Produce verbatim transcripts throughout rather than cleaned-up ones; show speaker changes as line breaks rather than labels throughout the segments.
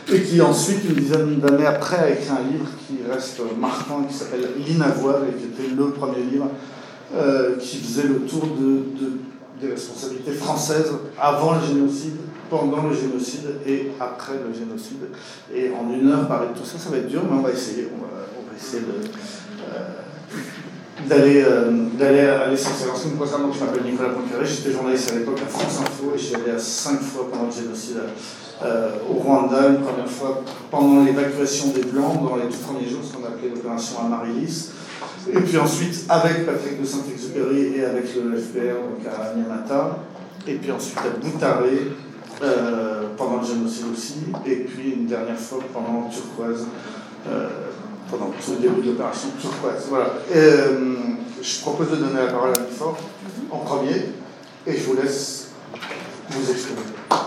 et qui ensuite, une dizaine d'années après, a écrit un livre qui reste marquant, qui s'appelle L'Inavoir, et qui était le premier livre euh, qui faisait le tour de, de, des responsabilités françaises avant le génocide, pendant le génocide et après le génocide. Et en une heure, parler de tout ça, ça va être dur, mais on va essayer. On va, on va essayer de... Euh, d'aller euh, d'aller à l'essentiel. En ce qui me concerne, je m'appelle Nicolas Poincaré, j'étais journaliste à l'époque à France Info et je suis allé à cinq fois pendant le génocide euh, au Rwanda, une première fois pendant l'évacuation des Blancs, dans les tout premiers jours, ce qu'on appelait l'opération Amaryllis, et puis ensuite avec Patrick de Saint-Exupéry et avec le F P R, donc à Nyamata, et puis ensuite à Boutaré, euh, pendant le génocide aussi, et puis une dernière fois pendant Turquoise, euh, pendant tout le début de l'opération Turquoise. Voilà. Et, euh, je propose de donner la parole à Anne-Fort en premier, et je vous laisse vous exprimer.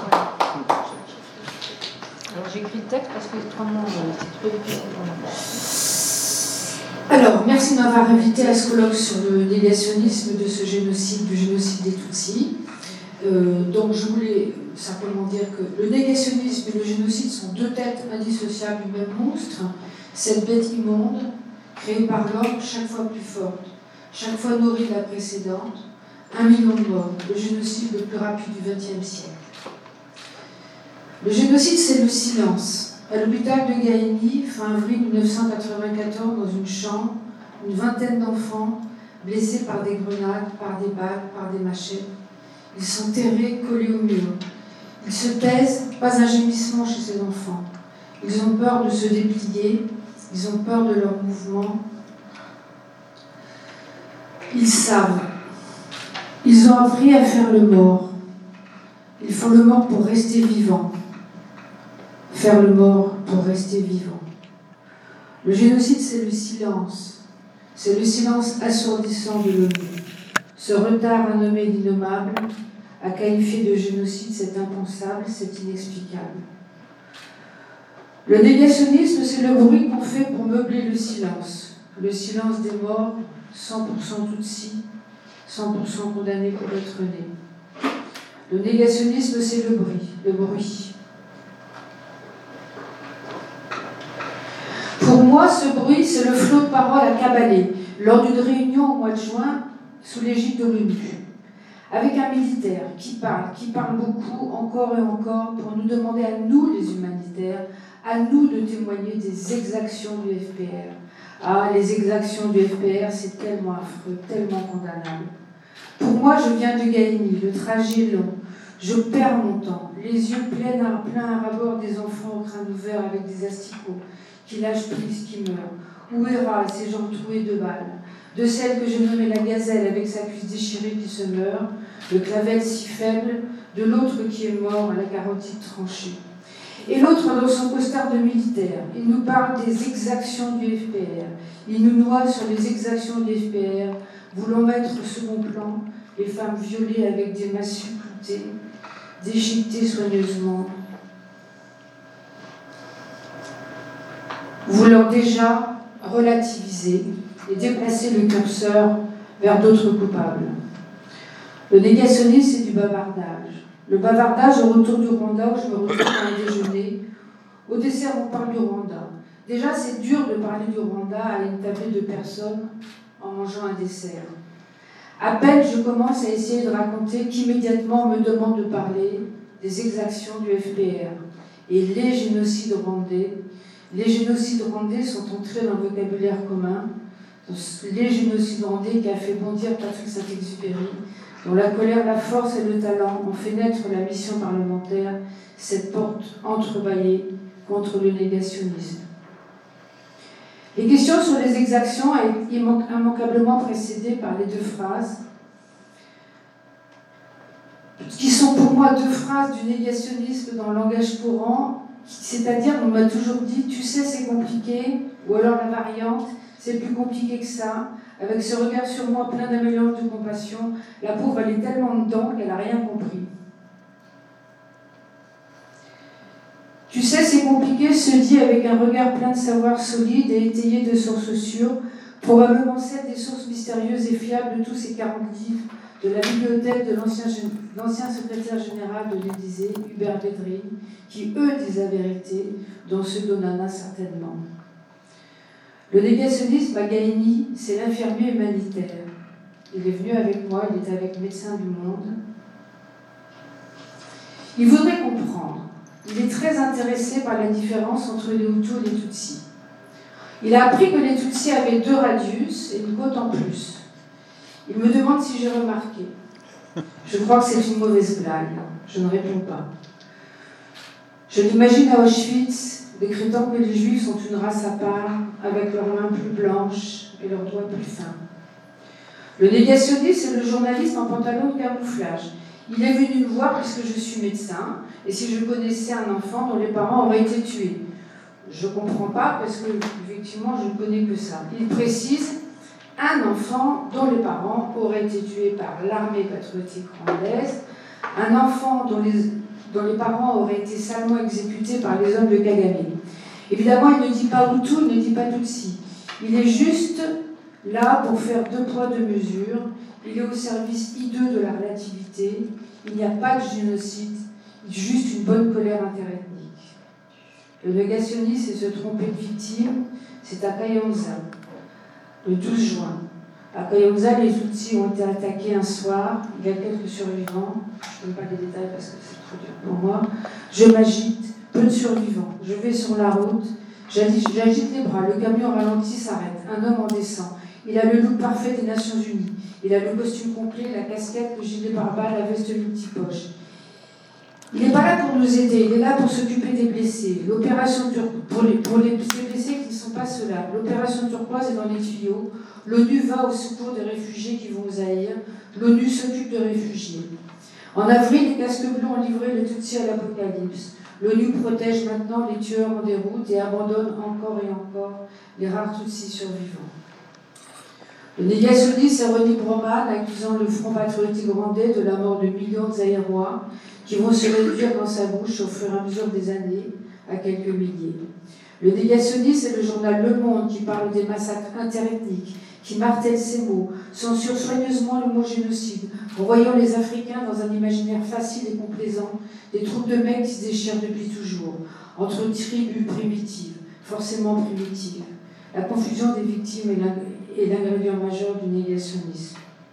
Alors j'écris le texte parce que autrement c'est trop difficile pour moi.
Alors, merci de m'avoir invité à ce colloque sur le négationnisme de ce génocide, du génocide des Tutsis. Euh, donc je voulais simplement dire que le négationnisme et le génocide sont deux têtes indissociables du même monstre. Cette bête immonde, créée par l'homme, chaque fois plus forte, chaque fois nourrie de la précédente, un million de morts, le génocide le plus rapide du vingtième siècle. Le génocide, c'est le silence. À l'hôpital de Gaïni, fin avril mille neuf cent quatre-vingt-quatorze, dans une chambre, une vingtaine d'enfants, blessés par des grenades, par des balles, par des machettes. Ils sont terrés, collés au mur. Ils se taisent, pas un gémissement chez ces enfants. Ils ont peur de se déplier, ils ont peur de leurs mouvements. Ils savent. Ils ont appris à faire le mort. Ils font le mort pour rester vivants. Faire le mort pour rester vivant. Le génocide, c'est le silence. C'est le silence assourdissant de l'ONU. Ce retard à nommer l'innommable, à qualifier de génocide, c'est impensable, c'est inexplicable. Le négationnisme, c'est le bruit qu'on fait pour meubler le silence. Le silence des morts, cent pour cent Tutsis, cent pour cent condamnés pour être nés. Le négationnisme, c'est le bruit, le bruit. Pour moi, ce bruit, c'est le flot de paroles à cabaler lors d'une réunion au mois de juin sous l'égide de l'ONU, avec un militaire qui parle, qui parle beaucoup, encore et encore, pour nous demander à nous, les humanitaires, à nous de témoigner des exactions du F P R. Ah, les exactions du F P R, c'est tellement affreux, tellement condamnable. Pour moi, je viens de Gaïni, le trajet est long, je perds mon temps, les yeux pleins à, pleins à rabord des enfants au crâne ouvert avec des asticots, qui lâchent prise, qui meurent. Où ira ces jambes trouées de balles? De celle que j'ai nommée la gazelle avec sa cuisse déchirée qui se meurt, le clavel si faible, de l'autre qui est mort à la carotide tranchée. Et l'autre dans son costard de militaire, il nous parle des exactions du F P R. Il nous noie sur les exactions du F P R, voulant mettre au second plan les femmes violées avec des massues cloutées, déchiquetées soigneusement, voulant déjà relativiser et déplacer le curseur vers d'autres coupables. Le négationnisme, c'est du bavardage. Le bavardage au retour du Rwanda, où je me retrouve à un déjeuner. Au dessert, on parle du Rwanda. Déjà, c'est dur de parler du Rwanda à une tablée de personnes en mangeant un dessert. À peine je commence à essayer de raconter qu'immédiatement on me demande de parler des exactions du F P R et les génocides rwandais. Les génocides rwandais sont entrés dans le vocabulaire commun. Les génocides rwandais qui a fait bondir Patrick Saint-Exupéry, dont la colère, la force et le talent ont fait naître la mission parlementaire, cette porte entrebâillée contre le négationnisme. Les questions sur les exactions sont immanquablement précédées par les deux phrases, qui sont pour moi deux phrases du négationnisme dans le langage courant, c'est-à-dire on m'a toujours dit « tu sais c'est compliqué » ou alors la variante « c'est plus compliqué que ça », avec ce regard sur moi plein d'améliorance de compassion, la pauvre elle est tellement dedans qu'elle n'a rien compris. Tu sais, c'est compliqué, se dit avec un regard plein de savoir solide et étayé de sources sûres, probablement celles des sources mystérieuses et fiables de tous ces quarante livres de la bibliothèque de l'ancien secrétaire général de l'Élysée, Hubert Védrine, qui, eux, disent la vérité, dont ceux d'Onana certainement. Le négationnisme à Gaïni, c'est l'infirmier humanitaire. Il est venu avec moi, il est avec Médecins du Monde. Il voudrait comprendre. Il est très intéressé par la différence entre les Hutus et les Tutsis. Il a appris que les Tutsis avaient deux radius et une côte en plus. Il me demande si j'ai remarqué. Je crois que c'est une mauvaise blague. Je ne réponds pas. Je l'imagine à Auschwitz, décrétant que les Juifs sont une race à part, avec leurs mains plus blanches et leurs doigts plus fins. Le négationniste, c'est le journaliste en pantalon de camouflage. Il est venu me voir puisque je suis médecin, et si je connaissais un enfant dont les parents auraient été tués. Je ne comprends pas, parce que, effectivement, je ne connais que ça. Il précise un enfant dont les parents auraient été tués par l'armée patriotique rwandaise, un enfant dont les, dont les parents auraient été salement exécutés par les hommes de Kagame. Évidemment, il ne dit pas Hutu, il ne dit pas Tutsi. Il est juste là pour faire deux poids, deux mesures. Il est au service hideux de la relativité. Il n'y a pas de génocide, juste une bonne colère interethnique. Le négationnisme, c'est se tromper de victime, c'est à Kayonza, le douze juin. À Kayonza, les Tutsis ont été attaqués un soir. Il y a quelques survivants. Je ne donne pas les détails parce que c'est trop dur pour moi. Je m'agite, peu de survivants. Je vais sur la route, j'agite les bras. Le camion ralentit, s'arrête. Un homme en descend. Il a le look parfait des Nations Unies. Il a le costume complet, la casquette, le gilet pare-balles, la veste multipoche. Il n'est pas là pour nous aider, il est là pour s'occuper des blessés. L'opération Tur- pour, les, pour les blessés qui ne sont pas ceux-là, l'opération turquoise est dans les tuyaux. L'ONU va au secours des réfugiés qui vont aux Zaïre. L'ONU s'occupe de réfugiés. En avril, les casques bleus ont livré les Tutsis à l'apocalypse. L'ONU protège maintenant les tueurs en déroute et abandonne encore et encore les rares Tutsis survivants. Le négationniste est René Broman, accusant le Front patriotique rwandais de la mort de millions de Zaïrois qui vont se réduire dans sa bouche au fur et à mesure des années à quelques milliers. Le négationniste est le journal Le Monde qui parle des massacres interethniques, qui martèle ces mots, censure soigneusement le mot génocide, renvoyant les Africains dans un imaginaire facile et complaisant, des troupes de mecs qui se déchirent depuis toujours, entre tribus primitives, forcément primitives. La confusion des victimes est l'ingrédient majeur du négationnisme.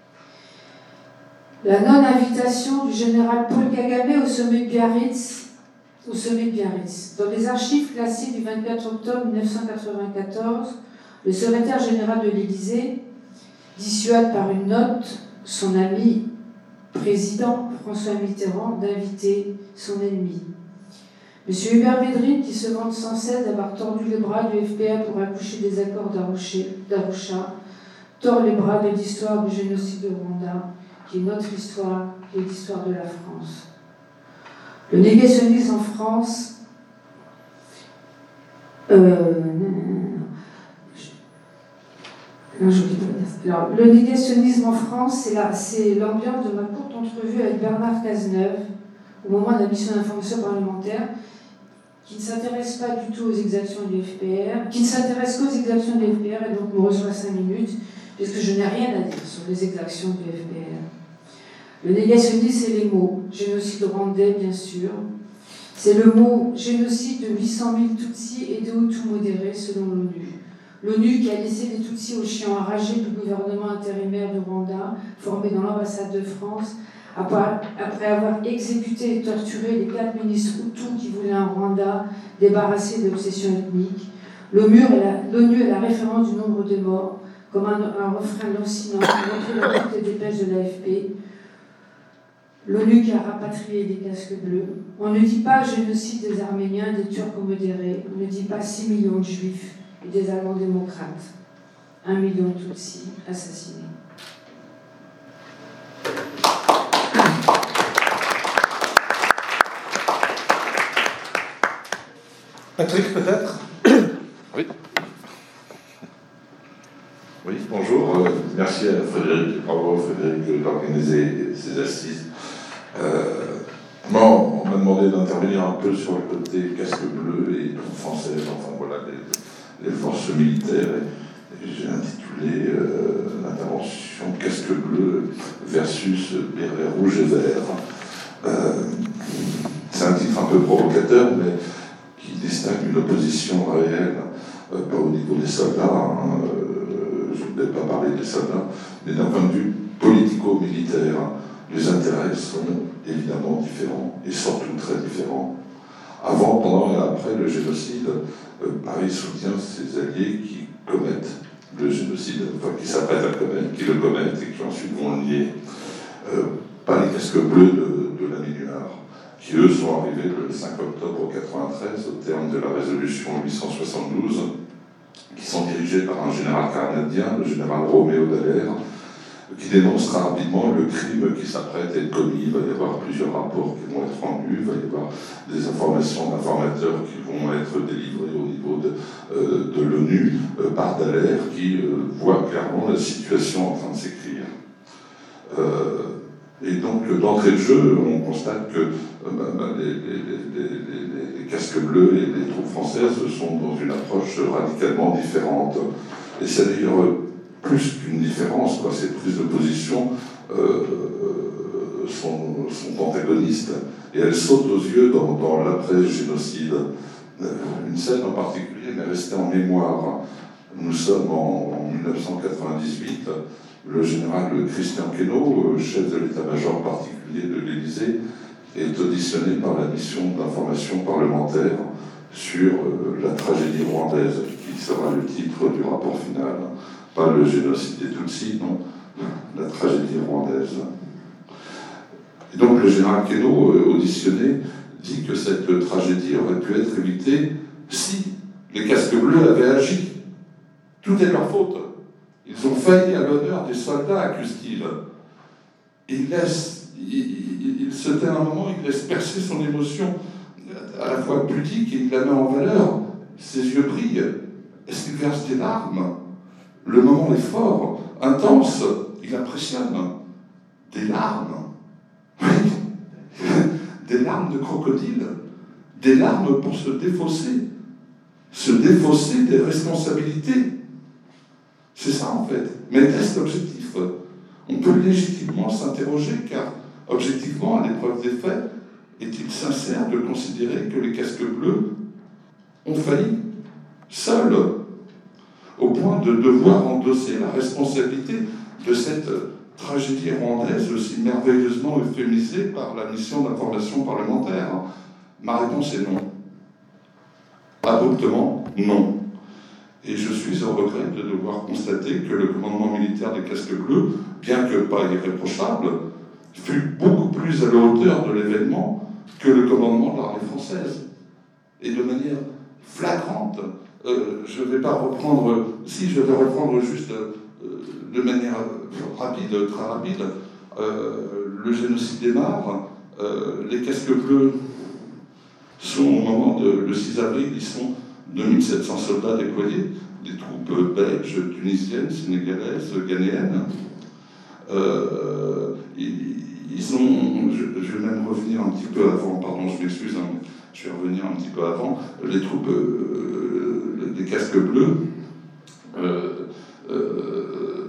La non-invitation du général Paul Kagame au sommet de Biarritz, au sommet de Biarritz. Dans les archives classées du vingt-quatre octobre mille neuf cent quatre-vingt-quatorze, le secrétaire général de l'Élysée dissuade par une note son ami président François Mitterrand d'inviter son ennemi. M. Hubert Védrine, qui se vante sans cesse d'avoir tordu les bras du F P A pour accoucher des accords d'Arusha, tord les bras de l'histoire du génocide de Rwanda, qui est notre histoire et l'histoire de la France. Le négationnisme en France, euh, non, je dis pas. Alors, le négationnisme en France, c'est l'ambiance de ma courte entrevue avec Bernard Cazeneuve au moment de la mission d'information parlementaire, qui ne s'intéresse pas du tout aux exactions du F P R, qui ne s'intéresse qu'aux exactions du F P R et donc me reçoit cinq minutes, puisque je n'ai rien à dire sur les exactions du F P R. Le négationnisme, c'est les mots. Génocide rwandais, bien sûr. C'est le mot génocide de huit cent mille Tutsis et de Hutus modérés, selon l'ONU. L'ONU qui a laissé les Tutsis aux chiens enragés du gouvernement intérimaire de Rwanda, formé dans l'ambassade de France, après avoir exécuté et torturé les quatre ministres Hutus qui voulaient un Rwanda débarrassé de l'obsession ethnique. L'ONU est la référence du nombre de morts, comme un, un refrain lancinant montré dans toutes les dépêches de l'A F P. L'ONU qui a rapatrié les casques bleus. On ne dit pas génocide des Arméniens, des Turcs modérés. On ne dit pas six millions de Juifs et des Allemands démocrates. un million de Tutsis assassinés.
Patrick, peut-être?
Oui. Oui, bonjour. Euh, merci à Frédéric, bravo Frédéric d'organiser ces assises. Euh, moi, on m'a demandé d'intervenir un peu sur le côté casque bleu et troupes françaises, enfin voilà, les, les forces militaires. Et, et j'ai intitulé euh, l'intervention Casque Bleu versus Béret Rouge et Vert. Euh, c'est un titre un peu provocateur, mais qui distingue une opposition réelle, euh, pas au niveau des soldats, hein, euh, je ne vais pas parler des soldats, mais d'un point de vue politico-militaire, les intérêts sont évidemment différents, et surtout très différents. Avant, pendant et après le génocide, euh, Paris soutient ses alliés qui commettent le génocide, enfin qui s'apprêtent à commettre, qui le commettent et qui ensuite vont le nier. Euh, pas les casques bleus de, de la Minuar, qui eux sont arrivés le cinq octobre mille neuf cent quatre-vingt-treize au terme de la résolution huit cent soixante-douze, qui sont dirigés par un général canadien, le général Roméo Dallaire, qui dénoncera rapidement le crime qui s'apprête à être commis. Il va y avoir plusieurs rapports qui vont être rendus, il va y avoir des informations d'informateurs qui vont être délivrées au niveau de, euh, de l'ONU euh, par Dallaire, qui euh, voit clairement la situation en train de s'écrire. Euh, et donc, d'entrée de jeu, on constate que euh, bah, les, les, les, les, les casques bleus et les troupes françaises sont dans une approche radicalement différente. Et c'est d'ailleurs plus qu'une différence, quoi. Ces prises de position euh, sont, sont antagonistes et elles sautent aux yeux dans, dans l'après-génocide. Euh, une scène en particulier m'est restée en mémoire. Nous sommes en, en mille neuf cent quatre-vingt-dix-huit, le général Christian Queneau, chef de l'état-major particulier de l'Élysée, est auditionné par la mission d'information parlementaire sur euh, la tragédie rwandaise, qui sera le titre du rapport final. Pas le génocide des Tutsis, non, la tragédie rwandaise. Et donc le général Queneau, euh, auditionné, dit que cette tragédie aurait pu être évitée si les casques bleus avaient agi. Tout est leur faute. Ils ont failli à l'honneur des soldats, accuse-t-il. Il laisse, il, il, il se tait un moment, il laisse percer son émotion à la fois pudique et il la met en valeur. Ses yeux brillent. Est-ce qu'il verse des larmes? Le moment est fort, intense, il impressionne. Des larmes. Oui. Des larmes de crocodile. Des larmes pour se défausser. Se défausser des responsabilités. C'est ça en fait. Mais est-ce l'objectif? On peut légitimement s'interroger, car objectivement, à l'épreuve des faits, est-il sincère de considérer que les casques bleus ont failli, seuls, au point de devoir endosser la responsabilité de cette tragédie rwandaise aussi merveilleusement euphémisée par la mission d'information parlementaire? Ma réponse est non. Abruptement, non. Et je suis au regret de devoir constater que le commandement militaire des casques bleus, bien que pas irréprochable, fut beaucoup plus à la hauteur de l'événement que le commandement de l'armée française. Et de manière flagrante, euh, je ne vais pas reprendre, si je vais reprendre juste euh, de manière rapide, très rapide, euh, le génocide démarre, euh, les casques bleus sont au moment de, le six avril, ils sont deux mille sept cents soldats déployés, des troupes belges, tunisiennes, sénégalaises, ghanéennes. Euh, ils, ils ont, je, je vais même revenir un petit peu avant, pardon, je m'excuse, hein, mais je vais revenir un petit peu avant, les troupes, euh, des casques bleus, euh, euh,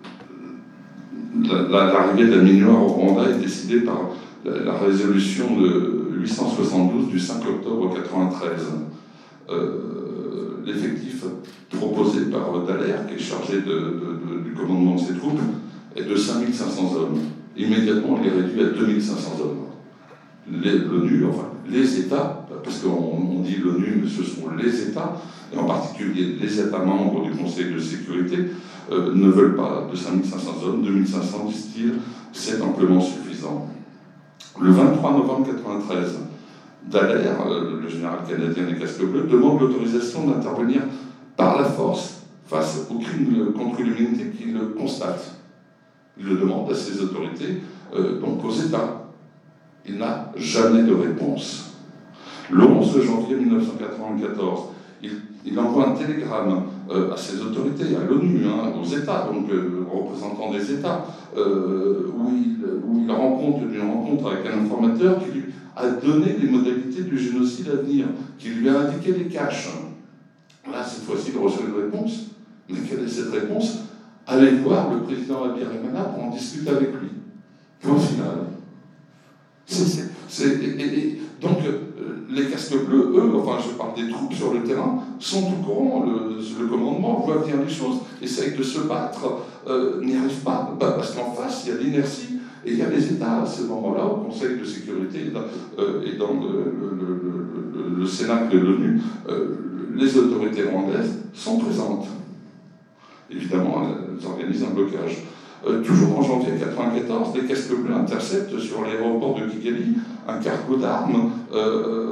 l'arrivée de la Minuar au Rwanda est décidée par la, la résolution de huit cent soixante-douze du cinq octobre mille neuf cent quatre-vingt-treize. Euh, l'effectif proposé par Dallaire, qui est chargé de, de, de, du commandement de ces troupes, est de cinq mille cinq cents hommes. Immédiatement, il est réduit à deux mille cinq cents hommes. L'ONU, enfin, les États, parce qu'on dit l'ONU, mais ce sont les États, et en particulier les États membres du Conseil de sécurité, euh, ne veulent pas de cinq mille cinq cents hommes. deux mille cinq cents, disent-ils, c'est amplement suffisant. Le vingt-trois novembre mille neuf cent quatre-vingt-treize, Dallaire, le général canadien des casques bleus, demande l'autorisation d'intervenir par la force face aux crimes contre l'humanité qu'il constate. Il le demande à ses autorités, euh, donc aux États. Il n'a jamais de réponse. Le onze janvier mille neuf cent quatre-vingt-quatorze, il, il envoie un télégramme euh, à ses autorités, à l'ONU, hein, aux États, donc euh, représentants des États, euh, où, il, où il rencontre une rencontre avec un informateur qui lui a donné les modalités du génocide à venir, qui lui a indiqué les caches. Là, cette fois-ci, il reçoit une réponse. Mais quelle est cette réponse?
aller voir le président Abiyarimana pour en discuter avec lui. Point final. C'est, c'est, c'est, et, et, donc, euh, les casques bleus, eux, enfin, je parle des troupes sur le terrain, sont au courant, le, le commandement voit bien les choses, essaye de se battre, euh, n'y arrive pas, bah, parce qu'en face, il y a l'inertie, et il y a les États, à ce moment-là, au Conseil de sécurité et dans, euh, et dans le, le, le, le, le Sénat de l'ONU, euh, les autorités rwandaises sont présentes. Évidemment, elles organisent un blocage. Euh, toujours en janvier mille neuf cent quatre-vingt-quatorze, les casques bleus interceptent sur l'aéroport de Kigali un cargo d'armes, euh,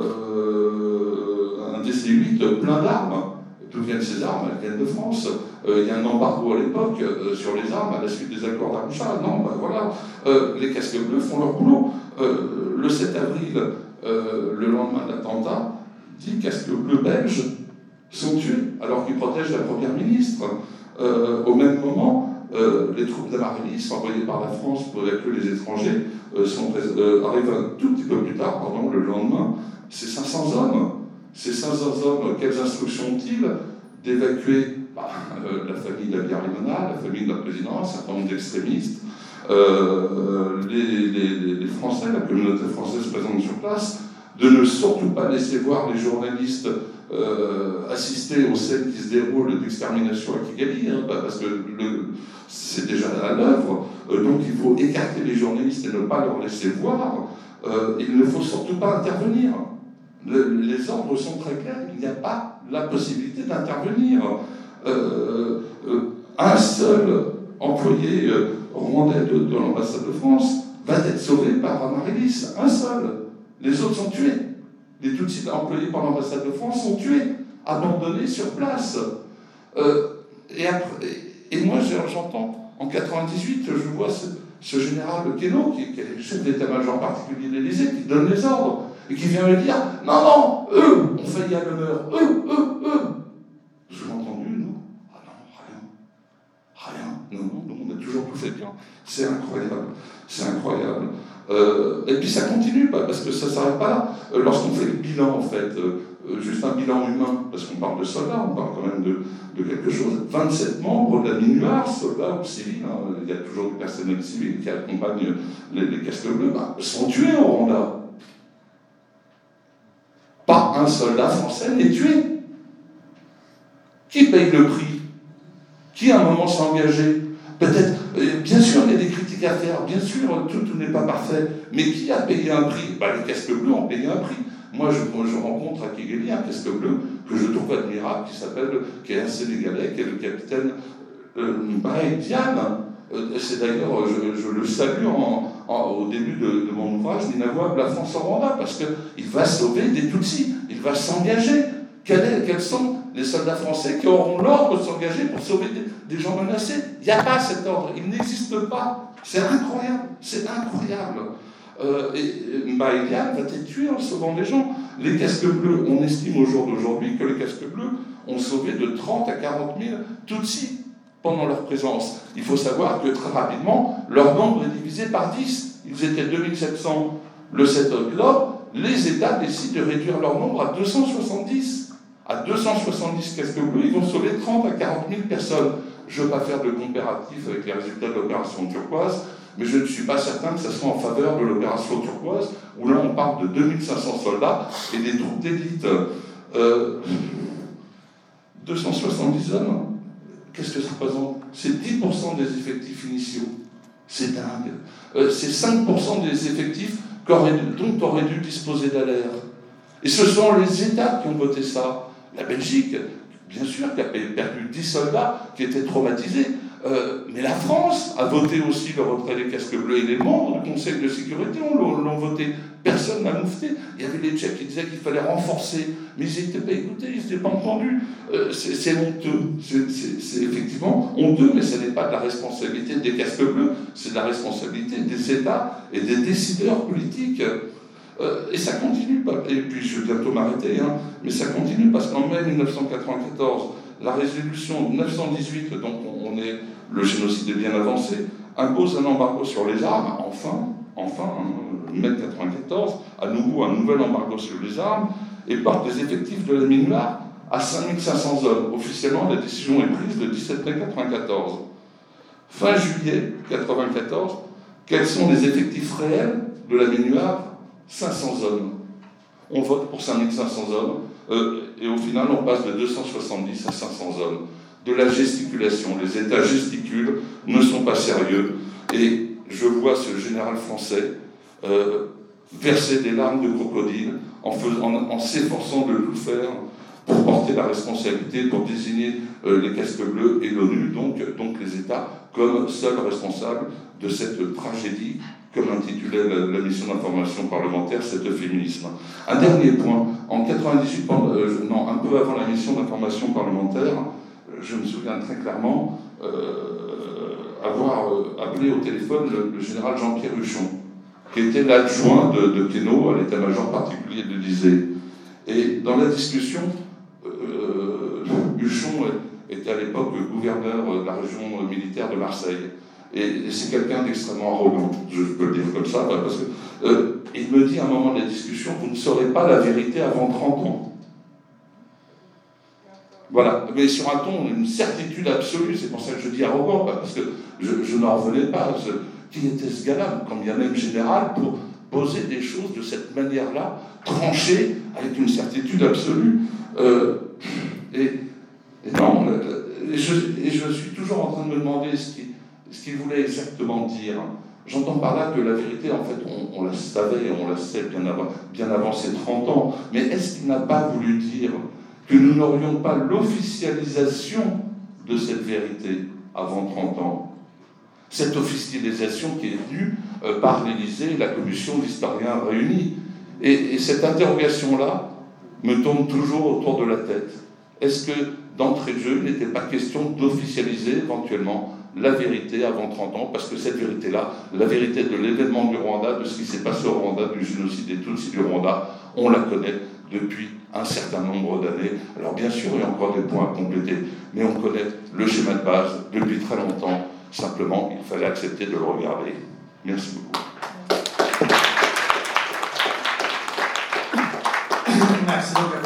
un D C huit plein d'armes. D'où viennent ces armes? Elles viennent de France. Euh, il y a un embargo à l'époque euh, sur les armes à la suite des accords d'Arusha. Non, ben voilà. Euh, les casques bleus font leur boulot. Euh, le sept avril, euh, le lendemain de l'attentat, dix casques bleus belges sont tués alors qu'ils protègent la première ministre. Euh, au même moment, Euh, les troupes d'Amaryllis, envoyées par la France pour évacuer les étrangers, euh, sont, euh, arrivent un tout petit peu plus tard, pardon, le lendemain. C'est cinq cents hommes. Ces cinq cents hommes, quelles instructions ont-ils? D'évacuer bah, euh, la famille d'Abiyarimana, la famille de notre président, un certain nombre d'extrémistes, euh, les, les, les Français, la communauté française présente sur place, de ne surtout pas laisser voir les journalistes euh, assister aux scènes qui se déroulent d'extermination à Kigali, hein, parce que le, c'est déjà à l'œuvre, euh, donc il faut écarter les journalistes et ne pas leur laisser voir. Euh, il ne faut surtout pas intervenir. Le, les ordres sont très clairs, il n'y a pas la possibilité d'intervenir. Euh, euh, un seul employé euh, rwandais de, de l'ambassade de France va être sauvé par Amaryllis, un seul. Les autres sont tués. Les Tutsis employés par l'ambassade de France sont tués, abandonnés sur place. Euh, et, après, et, et moi, j'entends, en quatre-vingt-dix-huit, je vois ce, ce général Keno, qui, qui est le chef d'état-major particulier de l'Élysée, qui donne les ordres, et qui vient me dire « Non, non, eux ont failli à l'honneur, eux, eux, eux !» Je l'ai entendu, nous. Ah non, rien. Rien. Non, non, on a toujours tout fait bien. C'est incroyable. C'est incroyable. Euh, et puis ça continue, parce que ça ne s'arrête pas là. Euh, lorsqu'on fait le bilan, en fait, euh, juste un bilan humain, parce qu'on parle de soldats, on parle quand même de, de quelque chose. vingt-sept membres de la MINUAR, soldats ou civils, hein, il y a toujours du personnel civil qui accompagne les, les casques bleus, bah, sont tués au Rwanda. Pas un soldat français n'est tué. Qui paye le prix? Qui à un moment s'est engagé? Peut-être, euh, bien sûr, il y a des critiques à faire, bien sûr, tout, tout n'est pas parfait, mais qui a payé un prix? Bah, les casques bleus ont payé un prix. Moi, je, je rencontre à Kigali un casque bleu que je trouve admirable, qui s'appelle, qui est un Sénégalais, qui est le capitaine euh, Mbaye Diane. Euh, c'est d'ailleurs, je, je le salue en, en, au début de, de mon ouvrage, L'inavouable la France au Rwanda, parce qu'il va sauver des Tutsis, il va s'engager. Quels, quels sont les soldats français qui auront l'ordre de s'engager pour sauver des, des gens menacés? Il n'y a pas cet ordre, il n'existe pas. C'est incroyable, c'est incroyable. Euh, et Mbaye Diane va être tué en sauvant des gens. Les casques bleus, on estime au jour d'aujourd'hui que les casques bleus ont sauvé de trente à quarante mille Tutsis pendant leur présence. Il faut savoir que très rapidement, leur nombre est divisé par dix. Ils étaient deux mille sept cents le sept octobre. Les États décident de réduire leur nombre à deux cent soixante-dix. À deux cent soixante-dix casques bleus, ils vont sauver trente à quarante mille personnes. Je ne veux pas faire de comparatif avec les résultats de l'opération turquoise, mais je ne suis pas certain que ce soit en faveur de l'opération turquoise, où là on parle de deux mille cinq cents soldats et des troupes d'élite. Euh, deux cent soixante-dix hommes, qu'est-ce que ça représente? C'est dix pour cent des effectifs initiaux. C'est dingue. Euh, c'est cinq pour cent des effectifs dont aurait dû disposer Dallaire. Et ce sont les États qui ont voté ça. La Belgique, bien sûr, qui a perdu dix soldats qui étaient traumatisés. Euh, mais la France a voté aussi le retrait des casques bleus. Et les membres du Conseil de sécurité l'ont voté. Personne n'a moufté. Il y avait les Tchèques qui disaient qu'il fallait renforcer. Mais ils n'étaient pas écoutés, ils n'étaient pas entendus. Euh, c'est honteux. C'est effectivement honteux, mais ce n'est pas de la responsabilité des casques bleus, c'est de la responsabilité des États et des décideurs politiques. Euh, et ça continue, et puis je vais bientôt m'arrêter, hein, mais ça continue parce qu'en mai mille neuf cent quatre-vingt-quatorze, la résolution neuf cent dix-huit, donc on est, le génocide est bien avancé, impose un embargo sur les armes, enfin, enfin, hein, mai mille neuf cent quatre-vingt-quatorze, à nouveau un nouvel embargo sur les armes, et porte les effectifs de la MINUAR à cinq mille cinq cents hommes. Officiellement, la décision est prise le dix-sept mai mille neuf cent quatre-vingt-quatorze. Fin juillet quatre-vingt-quatorze, quels sont les effectifs réels de la MINUAP? cinq cents hommes. On vote pour cinq mille cinq cents hommes, euh, et au final, on passe de deux cent soixante-dix à cinq cents hommes. De la gesticulation, les États gesticulent, ne sont pas sérieux, et je vois ce général français euh, verser des larmes de crocodile en, faisant, en, en s'efforçant de tout faire pour porter la responsabilité, pour désigner euh, les casques bleus et l'ONU, donc, donc les États, comme seuls responsables de cette tragédie, comme intitulait la, la mission d'information parlementaire, cet euphémisme. Un dernier point, en quatre-vingt-dix-huit, euh, non, un peu avant la mission d'information parlementaire, je me souviens très clairement euh, avoir euh, appelé au téléphone le, le général Jean-Pierre Huchon, qui était l'adjoint de, de Queneau à l'état-major particulier de l'Élysée. Et dans la discussion, euh, Huchon était à l'époque gouverneur de la région militaire de Marseille. Et c'est quelqu'un d'extrêmement arrogant, je peux le dire comme ça, parce que euh, il me dit à un moment de la discussion, vous ne saurez pas la vérité avant trente ans. Voilà, mais sur un ton, une certitude absolue, c'est pour ça que je dis arrogant, parce que je, je n'en revenais pas. Ce, qui était ce gars-là, quand bien même général, pour poser des choses de cette manière-là, tranchées, avec une certitude absolue. Euh, et, et non, et je, et je suis toujours en train de me demander ce qu'il ce qu'il voulait exactement dire. J'entends par là que la vérité, en fait, on, on la savait, on la sait bien avant, bien avant ces trente ans, mais est-ce qu'il n'a pas voulu dire que nous n'aurions pas l'officialisation de cette vérité avant trente ans? Cette officialisation qui est venue euh, par l'Élysée et la commission d'historiens réunis. Et, et cette interrogation-là me tourne toujours autour de la tête. Est-ce que, d'entrée de jeu, il n'était pas question d'officialiser éventuellement la vérité avant trente ans, parce que cette vérité-là, la vérité de l'événement du Rwanda, de ce qui s'est passé au Rwanda, du génocide des Tutsis du Rwanda, on la connaît depuis un certain nombre d'années. Alors bien sûr, il y a encore des points à compléter, mais on connaît le schéma de base depuis très longtemps. Simplement, il fallait accepter de le regarder. Merci beaucoup.
Merci beaucoup.